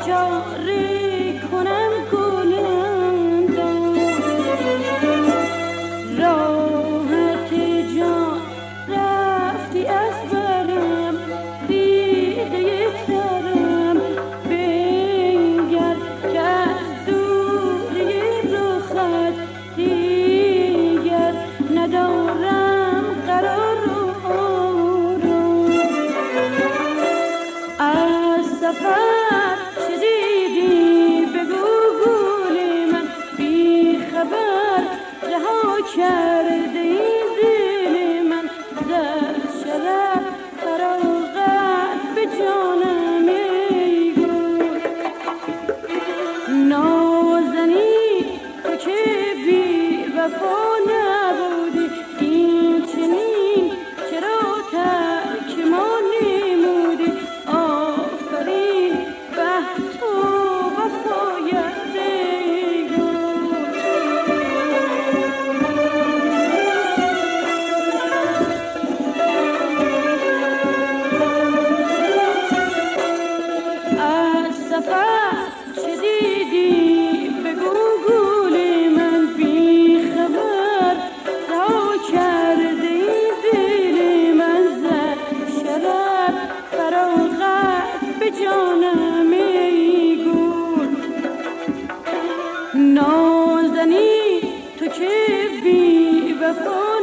بیچاره کنم گلم راحت جان رفتی از برم دیده ترم بنگر که از دوری رخت دیگر ندارم قرار و آرام از سفر شدیدی بگو گولی من بی خبر رها کرده این دل من دست شرف فراغت به جانم ای گل نازنی تو که بی وفا نبودی این چنین چرا ترک ما نمودی آفرین به تو وفایت ای گل از سفر شدیدی بگو گولی من بی خبر رها کرده این دل من زد شرف فراغت به جانم ای گل نازنی تو که بی وفا